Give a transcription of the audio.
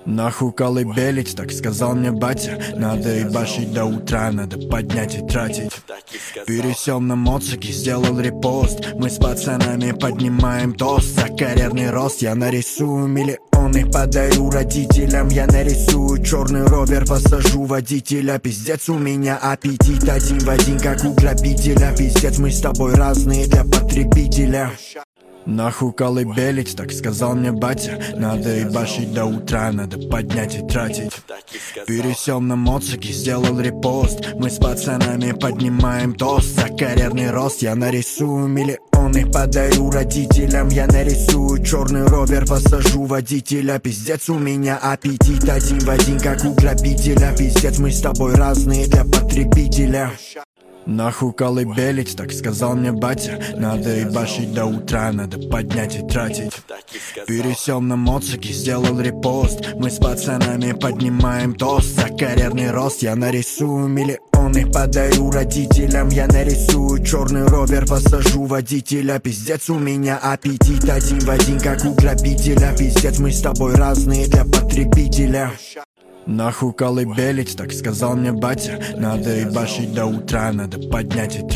Нахуй колыбелить, так сказал мне батя. Надо ебашить до утра, надо поднять и тратить. Пересел на моцике, сделал репост. Мы с пацанами поднимаем тост за карьерный рост. Я нарисую миллион, их подарю родителям. Я нарисую черный ровер, посажу водителя. Пиздец, у меня аппетит один в один, как у грабителя. Пиздец, мы с тобой разные для потребителя. Нахуй колыбелить, так сказал мне батя. Надо ебашить до утра, надо поднять и тратить. Пересел на моцике, сделал репост. Мы с пацанами поднимаем тост за карьерный рост. Я нарисую миллион, их подарю родителям. Я нарисую черный ровер, посажу водителя. Пиздец, у меня аппетит один в один, как у грабителя. Пиздец, мы с тобой разные для потребителя. Нахуй колыбелить, так сказал мне батя. Надо ебашить до утра, надо поднять и тратить. Пересел на моцике, сделал репост. Мы с пацанами поднимаем тост за карьерный рост. Я нарисую миллион, их подарю родителям. Я нарисую черный ровер, посажу водителя. Пиздец, у меня аппетит один в один, как у грабителя. Пиздец, мы с тобой разные для потребителя. Нахуй колыбелить, так сказал мне батя. Надо ебашить до утра, надо поднять и тратить.